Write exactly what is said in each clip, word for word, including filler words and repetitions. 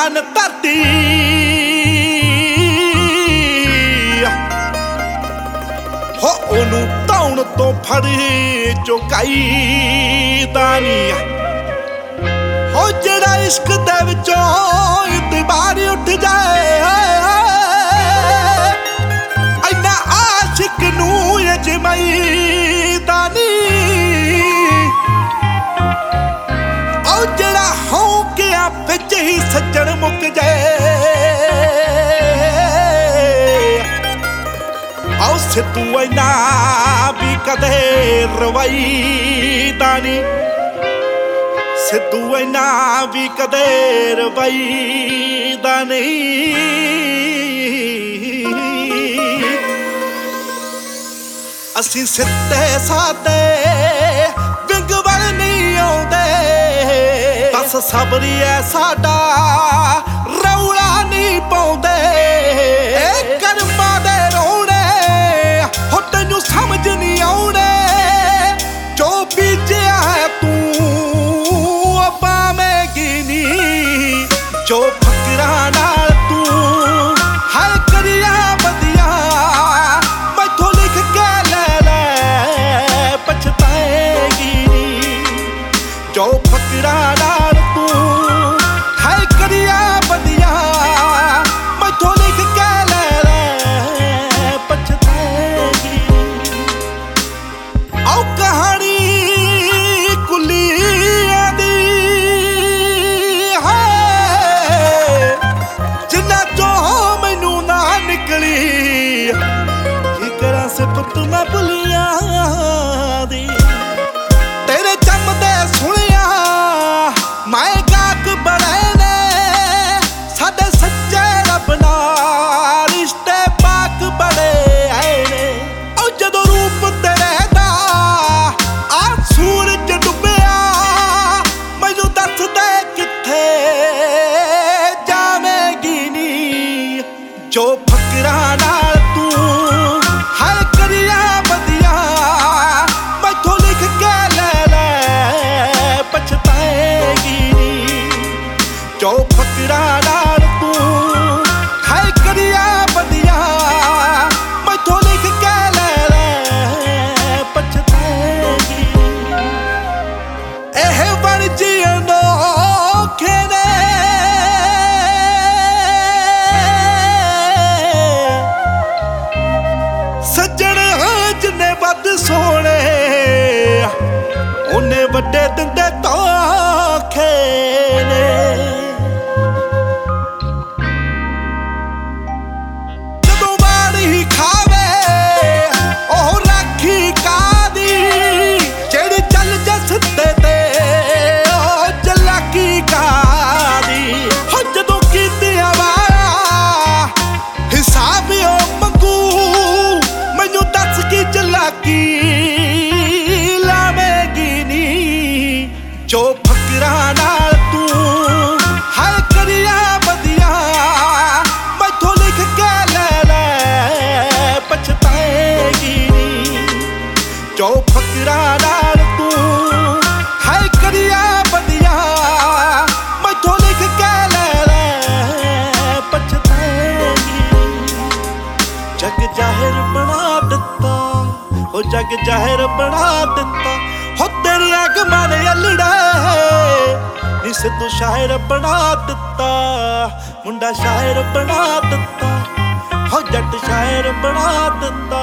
ਜਾਨ ਧਰਤੀ ਹੋ ਉਹਨੂੰ ਧੌਣ ਤੋਂ ਫੜ ਚੁਕਾਈ ਦਾ ਨੀ ਹੋ ਜਿਹੜਾ ਇਸ਼ਕ ਦੇ ਵਿੱਚੋਂ ਇਤਬਾਰ ਉੱਠ ਜਾਏ ਇੰਨਾ ਆਸ਼ਿਕ ਨੂੰ ਅਜਮਾਈ ਦਾ ਨੀ ਉਹ ਜਿਹੜਾ ਹੌਂਕਿਆਂ ਵਿੱਚ ਹੀ ਸੱਜਣ ਮੁੱਕ ਜਾਏ ਆਓ ਸਿੱਧੂ ਇੰਨਾ ਵੀ ਕਦੇ ਰਵਾਈ ਦਾ ਨੀ ਸਿੱਧੂ ਇੰਨਾ ਵੀ ਕਦੇ ਰਵਾਈ ਦਾ ਨਹੀਂ ਅਸੀਂ ਸਿੱਧੇ ਸਾਦੇ ਵਿੰਗ ਵੱਲ ਨਹੀਂ ਆਉਂਦੇ ਬਸ ਸਬਰੀ ਐ ਸਾਡਾ ਰੌਲਾ ਨਹੀਂ ਪਾਉਂਦੇ ਇਹ ਕਰਮਾਂ ਦੇ ਰੋਣੇ ਹੋ ਤੈਨੂੰ ਸਮਝ ਨਹੀਂ ਆਉਣੇ ਜੋ ਬੀਜਿਆ ਹੈ ਤੂੰ ਜੋ ਫਕਰਾਂ ਨਾਲ ਤੂੰ ਹਰ ਕਰਿਆ ਵਧੀਆ ਮੈਥੋਂ ਲਿਖ ਕੇ ਲੈ ਲੈ ਪਛਤਾਏਗੀ ਜੋ ਫਕਰਾਂ ਨਾਲ ਤੂੰ ਹਰ ਕਰਿਆ ਵਧੀਆ ਮੈਥੋਂ ਲਿਖ ਕੇ ਲੈ ਲੈ ਪਛਤਾਏਗੀ ਆਓ ਕਹਾਣੀ ਕੁਲੀਆਂ ਦੀ ਪੁੱਤ ਮੈਂ ਭੁੱਲੀਆਂ ਦੀ ਤੇਰੇ ਜੰਮਦੇ ਸੁਣਿਆ ਮੈਂ ਗਾਕ ਬੜੇ ਨੇ ਸਾਡੇ ਸੱਚੇ ਰੱਬ ਨਾਲ ਰਿਸ਼ਤੇ ਪਾਕ ਬੜੇ ਆਏ ਨੇ ਉਹ ਜਦੋਂ ਰੂਪ ਤੇਰੇ ਦਾ ਆ ਸੂਰਜ ਡੁੱਬਿਆ ਮੈਨੂੰ ਦੱਸ ਦੇ ਕਿੱਥੇ ਜਾਵੇਂਗੀ ਨੀ ਜੋ ਫਕਰਾਂ ਨਾਲ ਜੋ ਫਕਰਾਂ ਨਾਲ ਤੂੰ ਹੈ ਕਰਿਆ ਵਧੀਆ ਮੈਥੋਂ ਲਿਖ ਕੇ ਲੈ ਲੈ ਪਛਤਾਏਗੀ ਇਹ ਬਣ ਜੀ ਅਨੋਖੇ ਨੇ ਸੱਜਣ ਜਿੰਨੇ ਵੱਧ ਸੋਹਣੇ ਉਹਨੇ ਵੱਡੇ ਦਿੰਦੇ ਧੋਖੇ ਨੇ ਜੋ ਫਕਰਾਂ ਨਾਲ ਤੂੰ ਹੈ ਕਰਿਆ ਵਧੀਆ ਮੈਥੋਂ ਲਿਖ ਕੇ ਲੈ ਲੈ ਪਛਤਾਏਗੀ ਜੋ ਫਕਰਾਂ ਨਾਲ ਤੂੰ ਹੈ ਕਰਿਆ ਵਧੀਆ ਮੈਥੋਂ ਲਿਖ ਕੇ ਲੈ ਲੈ ਪਛਤਾਏਗੀ ਜਗ ਜ਼ਾਹਿਰ ਬਣਾ ਦਿੱਤਾ ਹੋ ਜਗ ਜ਼ਾਹਿਰ ਬਣਾ ਦਿੱਤਾ ਹੋ ਤੇਰੀਆਂ ਗਮਾਂ ਨੇ ਅਲੜੇ ਨੀ ਸਿੱਧੂ ਸ਼ਾਇਰ ਬਣਾ ਦਿੱਤਾ ਮੁੰਡਾ ਸ਼ਾਇਰ ਬਣਾ ਦਿੱਤਾ ਹੋ ਜੱਟ ਸ਼ਾਇਰ ਬਣਾ ਦਿੱਤਾ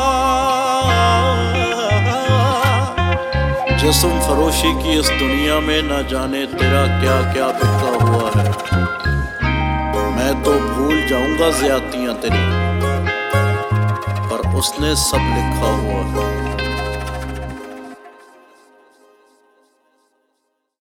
जिस्म फरोशी की इस दुनिया में न जाने तेरा क्या क्या बिखरा हुआ है मैं तो भूल जाऊंगा ज़्यादतियां तेरी पर उसने सब लिखा हुआ है।